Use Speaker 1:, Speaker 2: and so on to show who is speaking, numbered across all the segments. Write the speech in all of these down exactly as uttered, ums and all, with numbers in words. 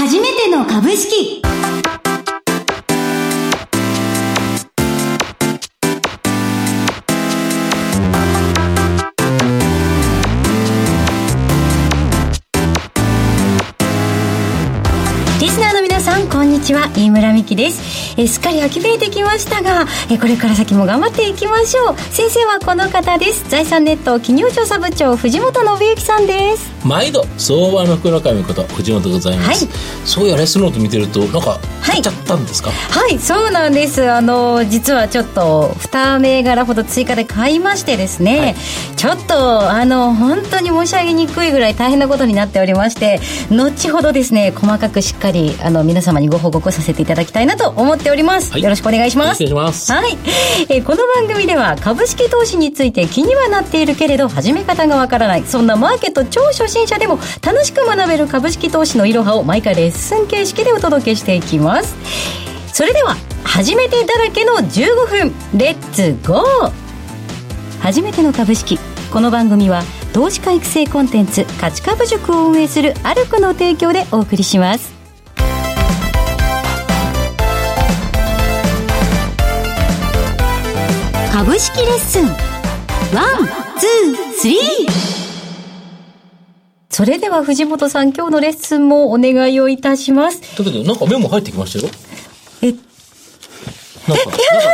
Speaker 1: 初めての株式。リスナーの皆さん、こんにちは。飯村美希です。えー、すっかり秋めいてきましたが、えー、これから先も頑張っていきましょう。先生はこの方です。財産ネット企業調査部長、藤本信之さんです。
Speaker 2: 毎度相場の福の神こと藤本でございます、はい、そういやレスノート見てるとなんか買っちゃったんですか？
Speaker 1: はい、はい、そうなんです。あの実はちょっとに銘柄ほど追加で買いましてですね、はい、ちょっとあの本当に申し上げにくいぐらい大変なことになっておりまして、後ほどですね細かくしっかりあの皆様にご報告させていただきたいなと思っております、はい、よろしくお願いします。
Speaker 2: よろしくお願いします。
Speaker 1: はい、えー、この番組では株式投資について気にはなっているけれど始め方がわからない、そんなマーケット超初心者でも楽しく学べる株式投資のいろはを毎回レッスン形式でお届けしていきます。それでは初めてだらけのじゅうごふんレッツゴー。初めての株式。この番組は投資家育成コンテンツ価値株塾を運営するアルクの提供でお送りします。株式レッスンワン、ツー、スリー。それでは藤本さん、今日のレッスンもお願いをいたします。
Speaker 2: だけどなんかメモ入ってきましたよ。
Speaker 1: え、
Speaker 2: なんか
Speaker 1: え、いや、何？あ、もう信じられ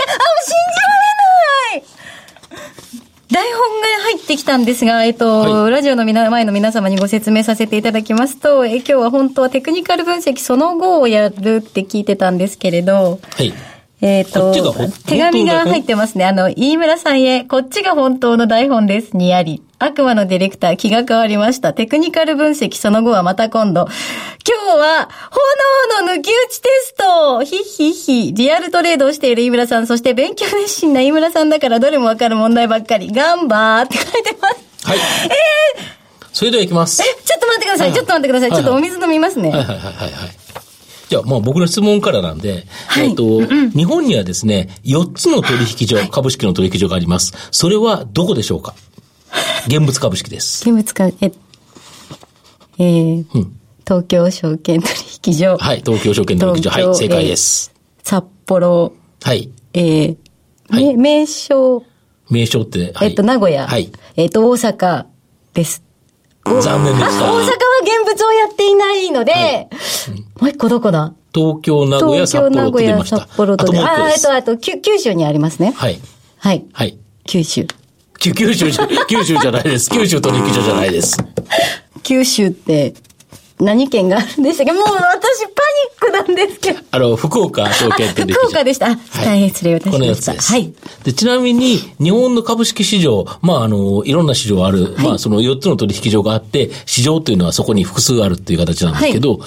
Speaker 1: ない。台本が入ってきたんですが、えっと、はい、ラジオの前の皆様にご説明させていただきますと、え今日は本当はテクニカル分析その後をやるって聞いてたんですけれど、はい。えっと、手紙が入ってますね。あの、飯村さんへ、こっちが本当の台本です。にあり。悪魔のディレクター、気が変わりました。テクニカル分析、その後はまた今度。今日は、炎の抜き打ちテストひっひっひ。リアルトレードをしている飯村さん、そして勉強熱心な飯村さんだからどれもわかる問題ばっかり。ガンバーって書いてます。
Speaker 2: はい。
Speaker 1: えー、
Speaker 2: それでは行きます。
Speaker 1: え、ちょっと待ってください。はい、ちょっと待ってください。はいはい、ちょっとお水飲みますね。
Speaker 2: はいはいはいはい。じゃあ、まあ僕の質問からなんで、はい、えっと、うん、日本にはですね、よっつの取引所、はい、株式の取引所があります。それはどこでしょうか？現物株式です。
Speaker 1: 現物株、え、えーうん、東京証券取引所。
Speaker 2: はい、東京証券取引所。はい、正解です。
Speaker 1: えー、札幌。
Speaker 2: はい。
Speaker 1: えー、はい、名称。
Speaker 2: 名称って、はい、
Speaker 1: えっと、名古屋。はい。えっと、大阪です。
Speaker 2: 残念でした。
Speaker 1: 大阪は現物をやっていないので、はいうん、もう一個どこだ？
Speaker 2: 東京、名古屋、札幌と出ました。
Speaker 1: 東京、名古屋、札幌と出ました。あ、あと、あと、九州にありますね。
Speaker 2: はい。
Speaker 1: はい。
Speaker 2: はい。
Speaker 1: 九州。
Speaker 2: 九州じゃ、九州じゃないです。九州取引所じゃないです。
Speaker 1: 九州って、何県があるんでしたっけ？もう私パニックなんですけど。
Speaker 2: あの、福岡証券取引所。
Speaker 1: 福岡でした。はい、大変失礼いたしました。
Speaker 2: このやつです。
Speaker 1: はい。
Speaker 2: で、ちなみに、日本の株式市場、まあ、あの、いろんな市場ある、はい、まあ、そのよっつの取引所があって、市場というのはそこに複数あるっていう形なんですけど、はい、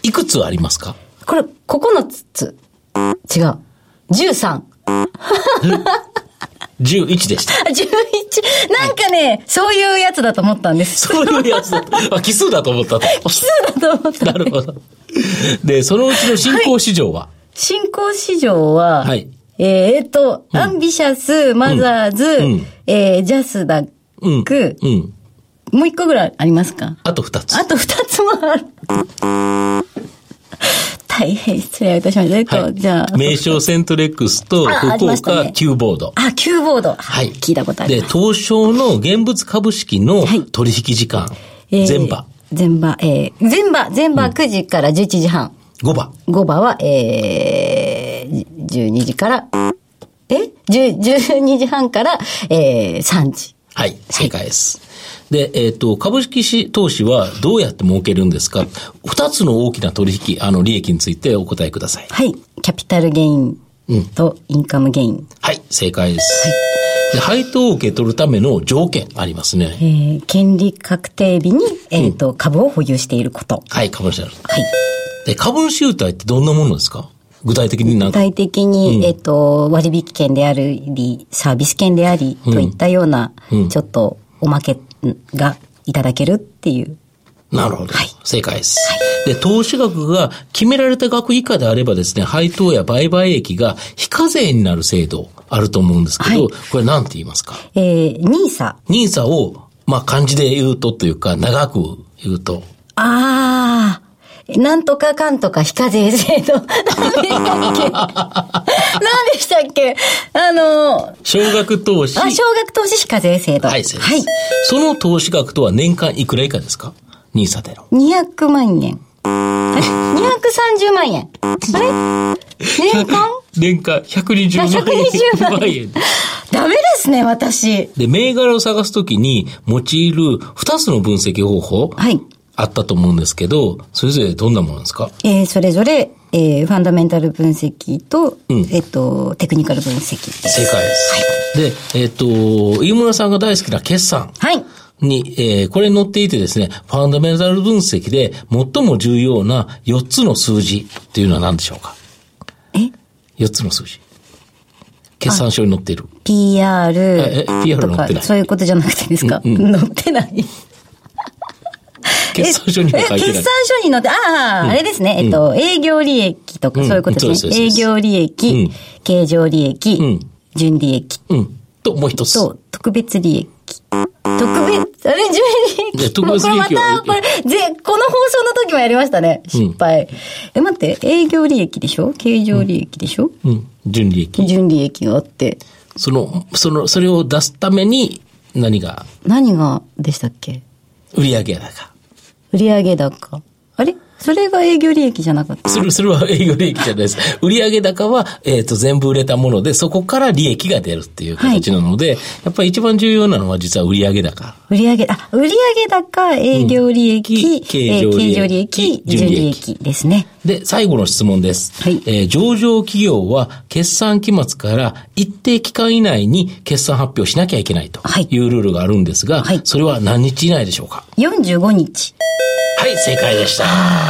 Speaker 2: いくつありますか？
Speaker 1: これ、ここのつ、違う。じゅうさん。
Speaker 2: じゅういちでした。
Speaker 1: じゅういち。なんかね、はい、そういうやつだと思ったんです。
Speaker 2: そういうやつだと。あ、奇数だと思ったと。
Speaker 1: 奇数だと思った。
Speaker 2: なるほど。で、そのうちの新興市場は、はい、
Speaker 1: 新興市場は、
Speaker 2: はい、
Speaker 1: えー、っと、うん、アンビシャス、マザーズ、うんえー、ジャスダック、うんうん、もう一個ぐらいありますか？
Speaker 2: あと二つ。
Speaker 1: あと二つもある。大変失礼いたしました。はい、じゃあ。
Speaker 2: 名称セントレックスと福岡、ね、Qボード。
Speaker 1: あ、Qボード。はい。聞いたことあります。
Speaker 2: で、東証の現物株式の取引時間。はい、前場。
Speaker 1: 前場、えー、前場、前場くじからじゅういちじはん。
Speaker 2: 後場。
Speaker 1: 後場は、えー、じゅうにじから、え ?じゅう、じゅうにじはんから、えー、さんじ。
Speaker 2: はい、正解です。はいで、えっと、株式投資はどうやって儲けるんですか？二つの大きな取引、あの、利益についてお答えください。
Speaker 1: はい。キャピタルゲインとインカムゲイン。うん、
Speaker 2: はい、正解です。はい。で、配当を受け取るための条件ありますね。
Speaker 1: えー、権利確定日に、えっと、うん、株を保有していること。
Speaker 2: はい、株主である。
Speaker 1: はい。
Speaker 2: で、株主優待ってどんなものですか？具体的に何か。
Speaker 1: 具体的に、うん、えっと、割引券であり、サービス券であり、といったような、うん、ちょっとおまけが、いただけるっていう。
Speaker 2: なるほど。はい、正解です、はい。で、投資額が決められた額以下であればですね、配当や売買益が非課税になる制度あると思うんですけど、はい、これ何て言いますか？
Speaker 1: えー、ニーサ。
Speaker 2: ニーサを、まあ、漢字で言うとというか、長く言うと。
Speaker 1: ああ、 なんとかかんとか非課税制度。何でしたっけ何でしたっけあの、
Speaker 2: 少額投資。
Speaker 1: あ、少額投資非課税制度。
Speaker 2: はい、はい。その投資額とは年間いくら以下ですか？ニーサでの。
Speaker 1: にひゃくまんえん。あれ ?にひゃくさんじゅうまんえん。あれ年間
Speaker 2: 年間ひゃくにじゅうまんえん。ひゃくにじゅうまんえん。
Speaker 1: ダメですね、私。
Speaker 2: で、銘柄を探すときに用いるふたつの分析方法。はい。あったと思うんですけど、それぞれどんなものですか？
Speaker 1: えー、それぞれ、えー、ファンダメンタル分析と、うん、えっと、テクニカル分析。
Speaker 2: 正解です。はい。で、えっと、飯村さんが大好きな決算。はい。に、えー、これに載っていてですね、ファンダメンタル分析で最も重要なよっつの数字っていうのは何でしょうか？え ?よっ つの数字。決算書に載っている。
Speaker 1: ピーアール。
Speaker 2: え、ピーアール 載ってない。
Speaker 1: そういうことじゃなくてですか？うんうん、載ってない。
Speaker 2: 決算書には書いてない。
Speaker 1: 決算書に載って、ああ、うん、あれですね。えっと、うん、営業利益とかそういうことですね。うん、営業利益、うん、経常利益、うん、純利益。
Speaker 2: うん。と、もう一つ。
Speaker 1: と、特別利益。特別、あれ、純利益。
Speaker 2: 特別利益は。
Speaker 1: これまた、これ、ぜ、この放送の時もやりましたね。失敗。うん、え、待って、営業利益でしょ？経常利益でしょ？
Speaker 2: うん。うん、純利益。
Speaker 1: 純利益があって。
Speaker 2: その、その、それを出すために、何が
Speaker 1: 何がでしたっけ？
Speaker 2: 売上高。
Speaker 1: 売上高。あれそれが営業利益じゃなかった？
Speaker 2: それ、それは営業利益じゃないです。売上高は、えっと、全部売れたもので、そこから利益が出るっていう形なので、はい、やっぱり一番重要なのは実は売上高。
Speaker 1: 売上、あ、売上高、営業利益、うん、経常利益、経常利益、純利益ですね。
Speaker 2: で、最後の質問です。はい。えー、上場企業は決算期末から一定期間以内に決算発表しなきゃいけないというルールがあるんですが、はい、それは何日以内でしょうか？
Speaker 1: よんじゅうごにち。
Speaker 2: はい、正解でした。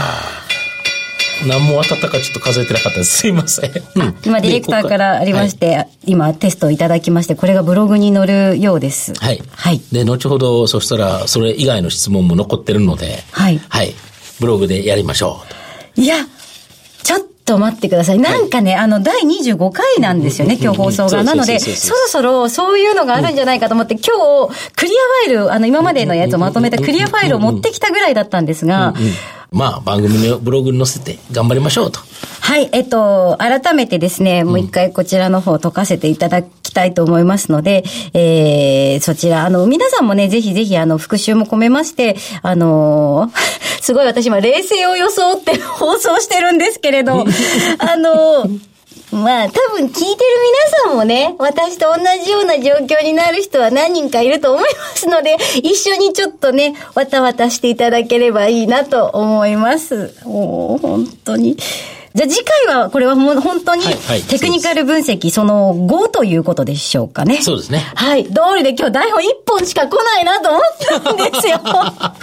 Speaker 2: 何も当たったかちょっと数えてなかったです。すいません。うん、
Speaker 1: 今、ディレクターからありまして、はい、今、テストをいただきまして、これがブログに載るようです。
Speaker 2: はい。はい。で、後ほど、そしたら、それ以外の質問も残ってるので、はい。はい。ブログでやりましょ
Speaker 1: う。いや、ちょっと待ってください。なんかね、はい、あの、だいにじゅうごかいなんですよね、今日放送が。なので、そろそろそういうのがあるんじゃないかと思って、今日、クリアファイル、あの、今までのやつをまとめたクリアファイルを持ってきたぐらいだったんですが、うんうん、
Speaker 2: まあ、番組のブログに載せて頑張りましょうと。
Speaker 1: はい、えっと、改めてですね、もう一回こちらの方を解かせていただきたいと思いますので、えー、そちら、あの、皆さんもね、ぜひぜひ、あの、復習も込めまして、あのー、すごい私今、冷静を装って放送してるんですけれど、あのー、まあ、多分聞いてる皆さんもね、私と同じような状況になる人は何人かいると思いますので、一緒にちょっとね、わたわたしていただければいいなと思います。もう、本当に。じゃあ次回は、これはもう本当にテクニカル分析そのごということでしょうかね。
Speaker 2: そうですね。
Speaker 1: はい。道理で今日台本いっぽんしか来ないなと思ったんですよ。はい。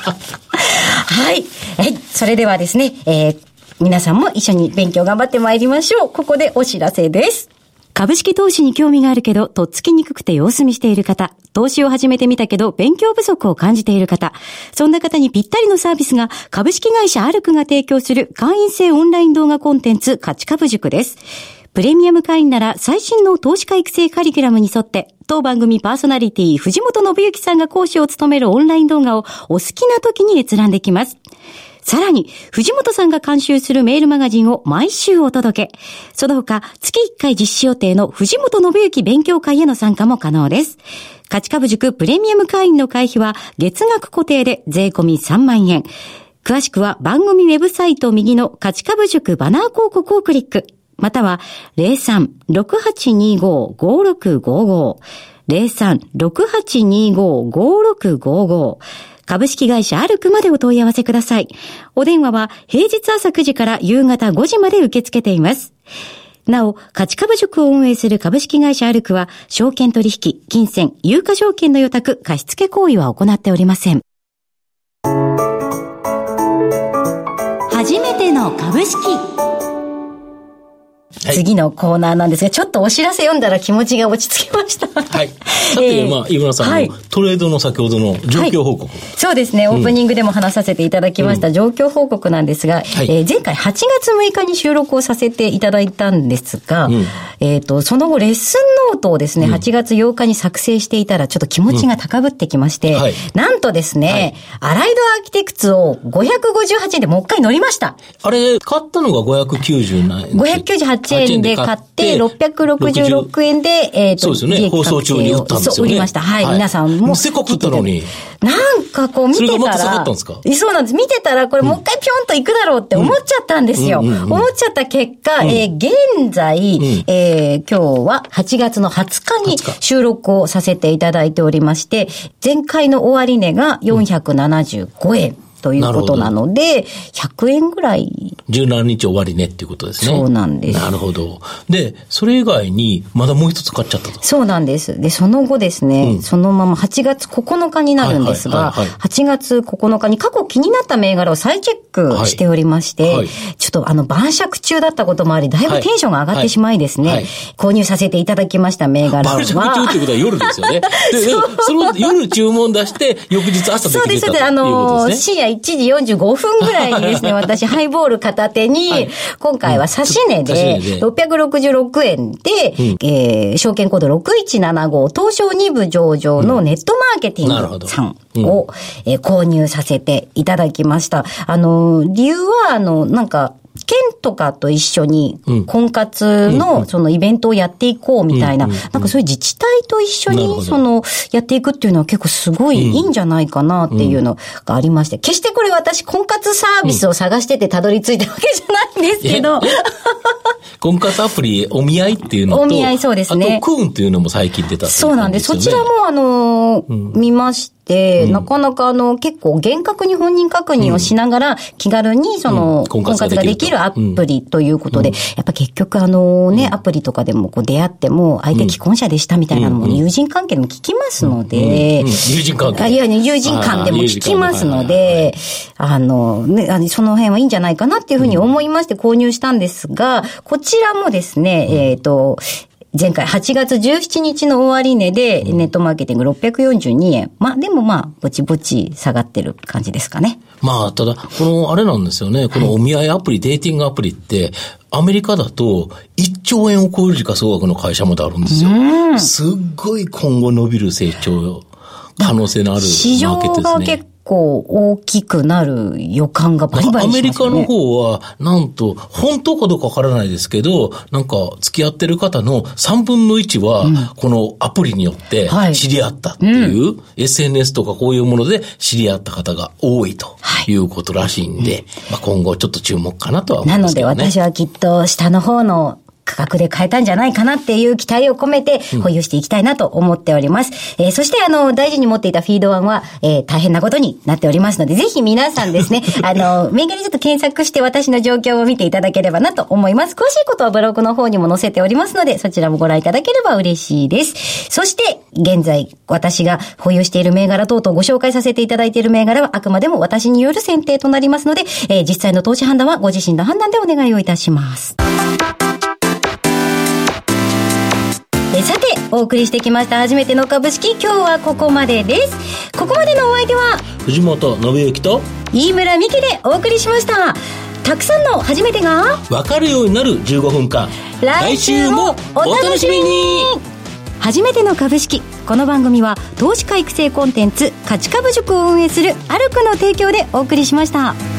Speaker 1: はい。それではですね、えー、皆さんも一緒に勉強頑張ってまいりましょう。ここでお知らせです。株式投資に興味があるけど、とっつきにくくて様子見している方、投資を始めてみたけど、勉強不足を感じている方、そんな方にぴったりのサービスが、株式会社アルクが提供する会員制オンライン動画コンテンツ、価値株塾です。プレミアム会員なら最新の投資家育成カリキュラムに沿って、当番組パーソナリティ藤本信之さんが講師を務めるオンライン動画をお好きな時に閲覧できます。さらに、藤本さんが監修するメールマガジンを毎週お届け。その他、月いっかい実施予定の藤本信之勉強会への参加も可能です。価値株塾プレミアム会員の会費は月額固定で税込みさんまんえん。詳しくは番組ウェブサイト右の価値株塾バナー広告をクリック。または ゼロさん ろくはちにご ごろくごご ゼロさん ろくはちにご ごろくごご株式会社アルクまでお問い合わせください。お電話は平日朝くじから夕方ごじまで受け付けています。なお、価値株塾を運営する株式会社アルクは、証券取引、金銭、有価証券の予託、貸付行為は行っておりません。初めての株式。はい、次のコーナーなんですが、ちょっとお知らせ読んだら気持ちが落ち着きました。
Speaker 2: はい。さて、えー、まあ、井村さんの、はい、 トレードの先ほどの状況報告、はい、
Speaker 1: そうですね、オープニングでも話させていただきました、うん、状況報告なんですが、はい、えー、前回はちがつむいかに収録をさせていただいたんですが、うん、えーと、その後レッスンノートをですね、うん、はちがつようかに作成していたらちょっと気持ちが高ぶってきまして、うん、はい、なんとですね、はい、アライドアーキテクツをごひゃくごじゅうはちえんでもう一回乗りました。
Speaker 2: あれ、買ったのがごひゃくきゅうじゅうななえん。
Speaker 1: ごひゃくきゅうじゅうはちえんで買って、ろっぴゃくろくじゅうろくえんで、えーと、
Speaker 2: そうですよね、放送中に売ったんですよね。
Speaker 1: そう、売りました。はい、はい、皆さんも。
Speaker 2: せっかく売ったのに。
Speaker 1: なんかこう見てたら、それがもっと下がったんですか？そうなんです。見てたら、これもう一回ピョンと行くだろうって思っちゃったんですよ。うんうんうん、思っちゃった結果、うん、えー、現在、うん、えー、今日ははちがつのはつかに収録をさせていただいておりまして、前回の終値がよんひゃくななじゅうごえん。ということなので、ひゃくえんぐらい。
Speaker 2: じゅうしちにち終わりねっていうことですね。
Speaker 1: そうなんです。
Speaker 2: なるほど。で、それ以外に、まだもう一つ買っちゃったと。
Speaker 1: そうなんです。で、その後ですね、うん、そのままはちがつここのかになるんですが、はいはいはいはい、はちがつここのかに過去気になった銘柄を再チェックしておりまして、はいはい、ちょっとあの、晩酌中だったこともあり、だいぶテンションが上がってしまいですね、はいはいはい、購入させていただきました銘柄は。
Speaker 2: 晩酌中ってことは夜ですよね。で、そ, その夜注文出して、翌日朝出てきたということですね。そうです。あの、深夜いちじよんじゅうごふんぐらいにですね、私、ハイボール片手に、はい、今回は指値で、ろっぴゃくろくじゅうろくえんで、うん、えー、証券コードろくいちななご、東証に部上場のネットマーケティングさんを、うん、えー、購入させていただきました。あの、理由は、あの、なんか、県とかと一緒に婚活のそのイベントをやっていこうみたいな、なんかそういう自治体と一緒にそのやっていくっていうのは結構すごいいいんじゃないかなっていうのがありまして、決してこれ私婚活サービスを探しててたどり着いたわけじゃないんですけど、婚活アプリお見合いっていうのと、
Speaker 1: お見合いそうですね。
Speaker 2: あとクーンっていうのも最近出たっていう、ね、
Speaker 1: そうなんです。そちらもあの、うん、見まして、で、うん、なかなかあの結構厳格に本人確認をしながら気軽にその婚活ができるアプリということで、うん、やっぱ結局あのね、うん、アプリとかでもこう出会っても相手既婚者でしたみたいなのも、ね、うん、友人関係でも聞きますので、うんうんうん、
Speaker 2: 友人関係、
Speaker 1: いや友人間でも聞きますので、あのね、その辺はいいんじゃないかなっていうふうに思いまして購入したんですが、こちらもですね、うん、えっと前回はちがつじゅうしちにちの終値でネットマーケティングろっぴゃくよんじゅうにえん。まあでもまあぼちぼち下がってる感じですかね。
Speaker 2: まあただこのあれなんですよね。このお見合いアプリ、はい、デーティングアプリってアメリカだといっちょうえんを超える時価総額の会社まであるんですよ。すっごい今後伸びる成長可能性のあるマーケットですね。市場が結構
Speaker 1: 構大きくなる予感がバリバリしますね。
Speaker 2: アメリカの方は、なんと、本当かどうかわからないですけど、なんか、付き合ってる方のさんぶんのいちは、うん、このアプリによって知り合ったっていう、はい、うん、エスエヌエス とかこういうもので知り合った方が多いということらしいんで、はい、まあ、今後ちょっと注目かなとは思いますけどね。
Speaker 1: なので私はきっと下の方の価格で買えたんじゃないかなっていう期待を込めて保有していきたいなと思っております。うん、えー、そしてあの、大事に持っていたフィードワンは、えー、大変なことになっておりますので、ぜひ皆さんですね、あの、銘柄ちょっと検索して私の状況を見ていただければなと思います。詳しいことはブログの方にも載せておりますので、そちらもご覧いただければ嬉しいです。そして、現在、私が保有している銘柄等々ご紹介させていただいている銘柄はあくまでも私による選定となりますので、えー、実際の投資判断はご自身の判断でお願いをいたします。さて、お送りしてきました初めての株式、今日はここまでです。ここまでのお相手は
Speaker 2: 藤本信之と
Speaker 1: 飯村美希でお送りしました。たくさんの初めてが
Speaker 2: 分かるようになるじゅうごふんかん、
Speaker 1: 来週もお楽しみに。初めての株式、この番組は投資家育成コンテンツ価値株塾を運営するアルクの提供でお送りしました。